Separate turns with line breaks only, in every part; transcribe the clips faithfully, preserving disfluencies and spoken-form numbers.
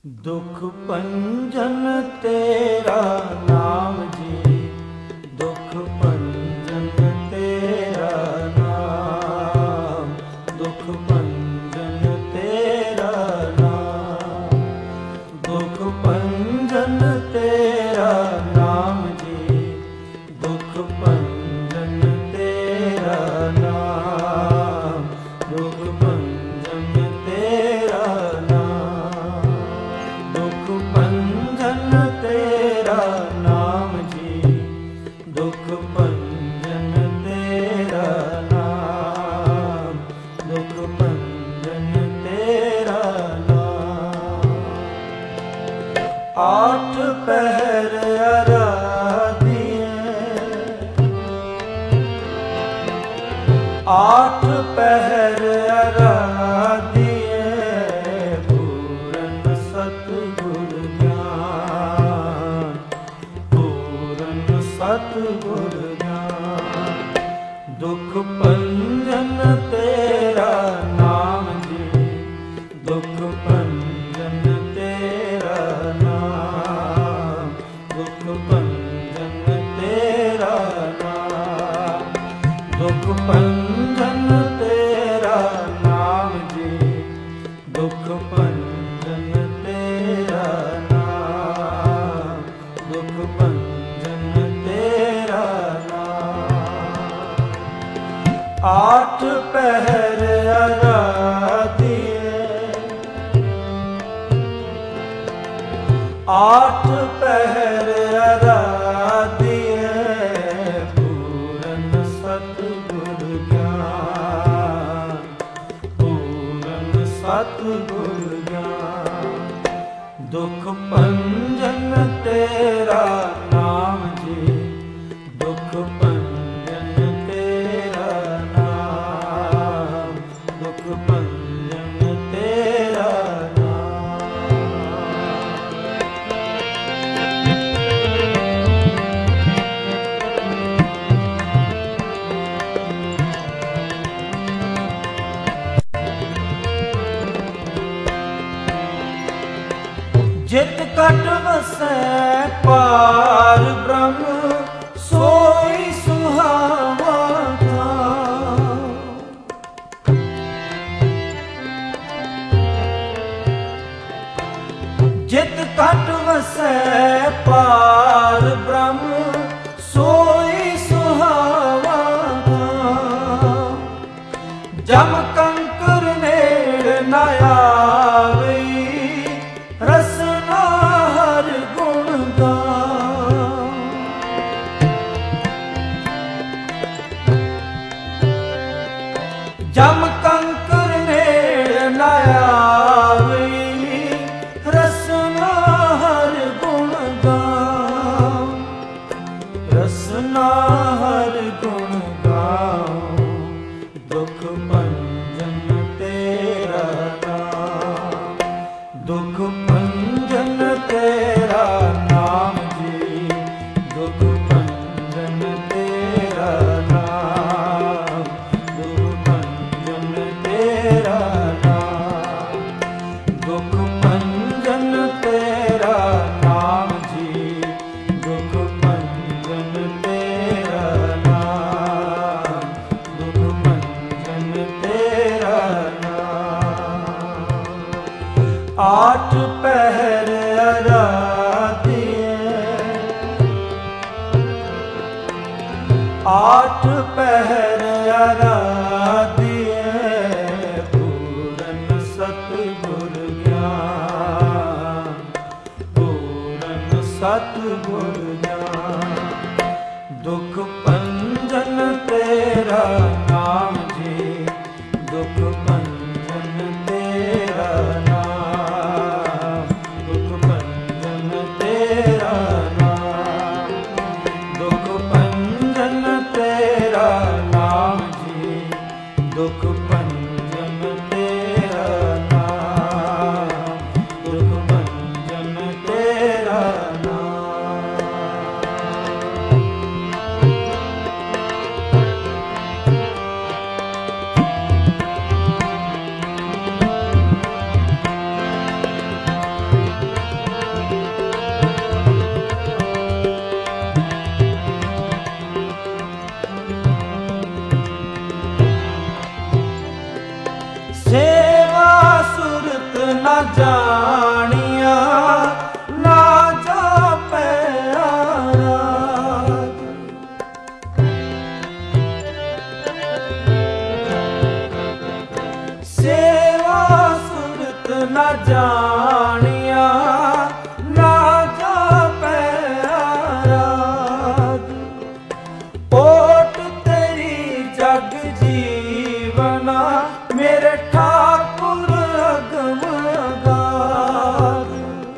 दुख पंजन तेरा नाम जी, दुख पंजन तेरा नाम, दुख पंजन तेरा नाम, दुख पंजन तेरा नाम जी, दुख पंजन तेरा नाम, दुख पंजन तेरा नाम, दुख पंजन तेरा नाम जी, दुख पंजन तेरा नाम, दुख पंजन तेरा नाम। आठ पहर आराधिए, आठ पहर आराधिए, पूरन सतगुर ज्ञान, पूरन सतगुर ज्ञान। दुख पंजन तेरा नाम जी, दुख पंजन तेरा नाम, दुख पंजन तेरा नाम, दुख पंजन तेरा नाम जी, दुख पंजन तेरा नाम, दुख पंजन तेरा नाम। आठ पहर आराधिए, आठ पहर आराधिए, पूरन सतगुर ज्ञान, पूरन सतगुर ज्ञान। दुख पंजन तेरा नाम जी, दुख पंजन तेरा नाम, दुख पंजन तेरा नाम। जित कट वसै पार ब्रह्म, सोई सुहावा धाम। जित कट वसै पार ब्रह्म, सोई सुहावा धाम। जम कंकर नेड़ न आवई, रसना हर गुण गान। जम कंकर नेड़ न आवई, रसना हर गुण गान, रसना हर गुण गान। दुख पंजन तेरा नाम, दुख पंजन तेरा नाम जी, दुख पंजन तेरा नाम, दुख पंजन तेरा नाम, दुख पंजन तेरा नाम जी, दुख पंजन तेरा नाम, दुख पंजन तेरा नाम। आठ पहर आराधिए, आठ पहर आराधिए, पूरन सतगुर ज्ञान, पूरन सतगुर ज्ञान। दुख पंजन तेरा नाम जी, दुख पंजन तेरा नाम, दुख पंजन तेरा नाम, दुख पंजन तेरा नाम जी, दुख पंजन तेरा नाम, दुख पंजन तेरा नाम। ਨਾ ਜਾਣੀਆ ਨਾ ਜਾਪੈ ਆਰਾਧ। ਸੇਵਾ ਸੁਰਤ ਨਾ ਜਾਣੀਆ ਨਾ ਜਾਪੈ ਆਰਾਧ। ਓਟ ਤੇਰੀ ਜਗ ਜੀਵਨਾ ਮੇਰੇ ਠਾਕੁਰ ਅਗਮ ਅਗਾਧ।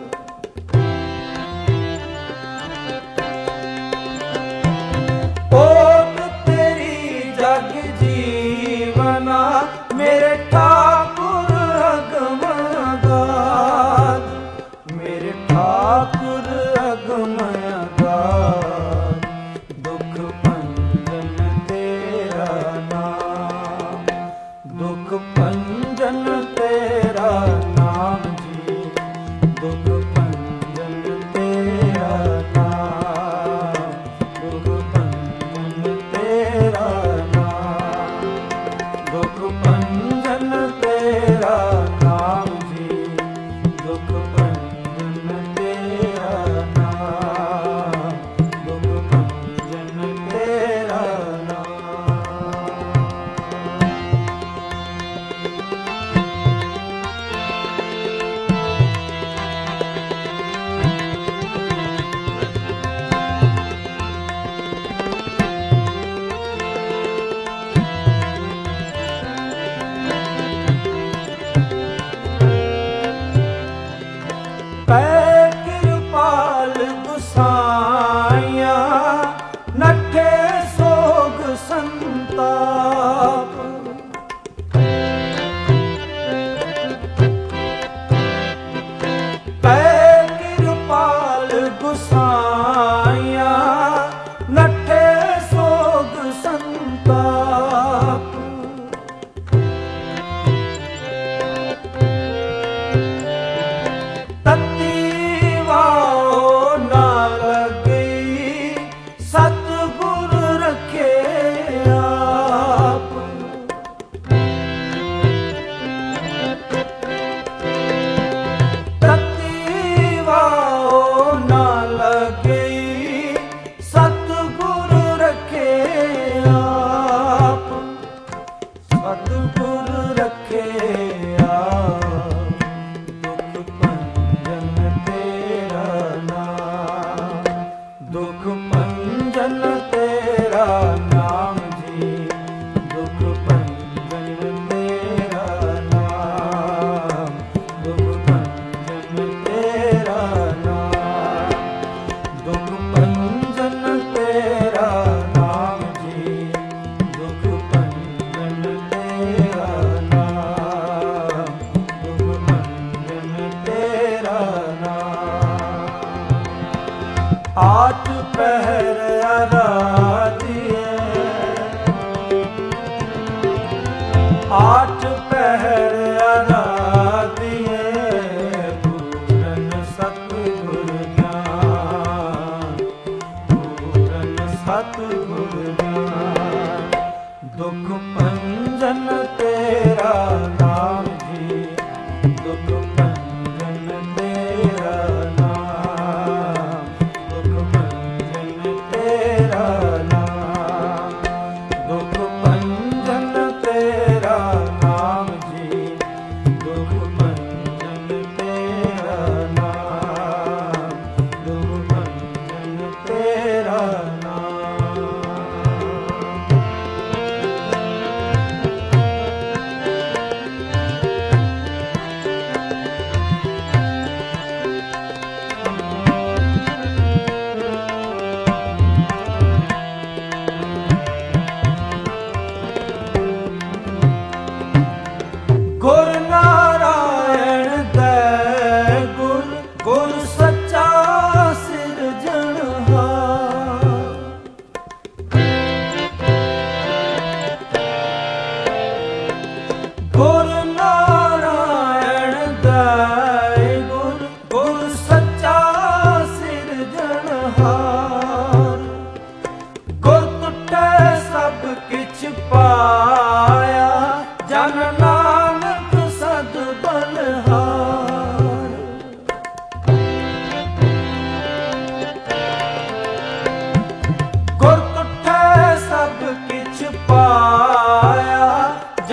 ਓਟ ਤੇਰੀ ਜਗ ਜੀਵਨਾ ਮੇਰੇ ਠਾਕੁਰ ਅਗਮ ਅਗਾਧ। ਮੇਰੇ ਠਾਕੁਰ ਅਗਮ ਅਗਾਧ। ਦੁਖ ਭੰਜਨ ਤੇਰਾ ਨਾਮ, ਦੁਖ ਭੰਜਨ ਤੇਰਾ ਨਾਮ ਜੀ। ਦੁਖ ਭੰਜਨ ਤੇਰਾ ਨਾਮ, ਦੁਖ ਭੰਜਨ ਤੇਰਾ ਨਾਮ, ਦੁਖ ਭੰਜਨ ਤੇਰਾ ਨਾਮ ਜੀ। ਦੁਖ ਭੰਜਨ ਤੇਰਾ ਨਾਮ, ਦੁਖ ਭੰਜਨ ਤੇਰਾ ਨਾਮ। ਪੈ ਕਿਰਪਾਲ ਗੁਸਾਈਆਂ ਨੱਠੇ ਸੋਗ ਸੰਤਾਪ। ਪੈ ਕਿਰਪਾਲ ਗੁਸਾਈਆਂ ਨੱਠੇ ਸੋਗ ਸੰਤਾਪ। ਤਤੀ ਵਾਓ ਨਾ ਲੱਗੀ ਸਤਿਗੁਰ ਰੱਖੇ ਆਪ। ਤਤੀ ਵਾਓ ਨਾ ਲੱਗੀ ਸਤਿਗੁਰ ਰੱਖੇ ਆਪ। ਸਤਿਗੁਰ ਰੱਖੇ ਆਪ। ਦੁਖ ਭੰਜਨ ਤੇਰਾ ਨਾਮ, ਦੁਖ ਭੰਜਨ ਤੇਰਾ ਨਾਮ ਜੀ। ਦੁਖ ਭੰਜਨ ਤੇਰਾ ਨਾਮ, ਦੁਖ ਭੰਜਨ ਤੇਰਾ ਨਾਮ, ਦੁਖ ਭੰਜਨ ਤੇਰਾ ਨਾਮ ਜੀ। ਦੁਖ ਭੰਜਨ ਤੇਰਾ ਨਾਮ, ਦੁਖ ਭੰਜਨ ਤੇਰਾ ਨਾਮ। ਆਠ ਪਹਿਰ ਆਰਾਧਿਏ, ਆਠ ਪਹਿਰ ਆਰਾਧਿਏ। ਪੂਰਨ ਸਤਿਗੁਰ ਗਿਆਨ, ਪੂਰਨ ਸਤਿਗੁਰ ਗਿਆਨ। ਦੁਖ ਭੰਜਨ ਤੇਰਾ ਨਾਮ ਜੀ। ਦੁਖ ਭੰਜਨ ਤੇਰਾ ਨਾਮ, ਦੁਖ ਭੰਜਨ ਤੇਰਾ ਨਾਮ, ਦੁਖ ਭੰਜਨ ਤੇਰਾ ਨਾਮ ਜੀ। ਦੁਖ ਭੰਜਨ ਤੇਰਾ ਨਾਮ, ਦੁਖ ਭੰਜਨ ਤੇਰਾ ਨਾਮ। ਗੁਰ ਨਾਰਾਇਣ ਦੈ ਗੁਰ, ਗੁਰ ਸੱਚਾ ਸਿਰਜਣਹਾਰ। ਗੁਰ ਨਾਰਾਇਣ ਦੈ ਗੁਰ, ਗੁਰ ਸੱਚਾ ਸਿਰਜਣਹਾਰ। ਗੁਰ ਟੁੱਟੈ ਸਭ ਕਿਛ ਪਾਇਆ, ਜਨ ਨਾਨਕ ਸਦ ਬਲਹਾਰ।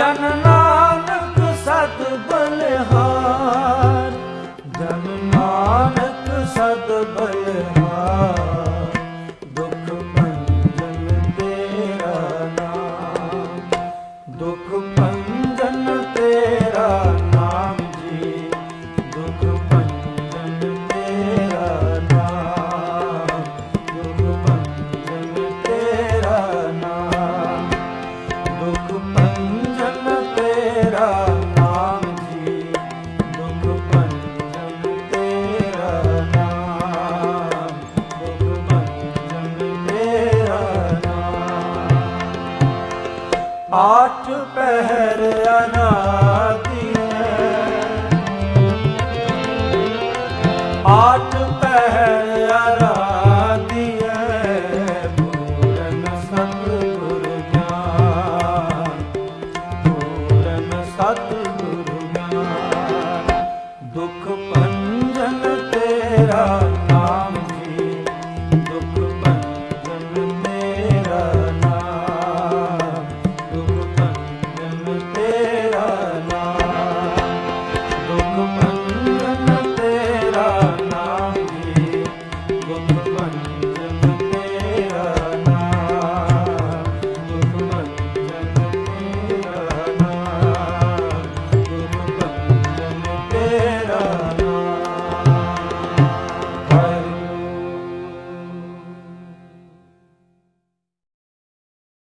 ਜਨ ਨਾਨਕ ਸਤ ਬਲਿਹਾਰ, ਜਨ ਨਾਨਕ ਸਤ ਬਲਿਹਾਰ, ਦੁਖ ਭੰਜਨ ਤੇਰਾ ਨਾਮ, ਦੁਖ ਭੰਜਨ ਤੇਰਾ ਨਾਮ ਜੀ, ਦੁਖ ਭੰਜਨ ਤੇਰਾ ਨਾਮ, ਦੁਖ ਭੰਜਨ ਤੇਰਾ ਨਾਮ, ਦੁਖ ਭੰਜਨ ਤੇਰਾ ਨਾਮ ਜੀ, ਦੁਖ ਭੰਜਨ ਤੇਰਾ ਨਾਮ, ਦੁਖ ਭੰਜਨ ਤੇਰਾ ਨਾਮ। ਆਠ ਪਹਿਰ ਅਨਾਦਿ ਆਠ ਪਹਿਰ ਅਰਾਧਿ ਪੂਰਨ ਸਤਿਗੁਰ ਗਿਆਨ, ਪੂਰਨ ਸਤਿ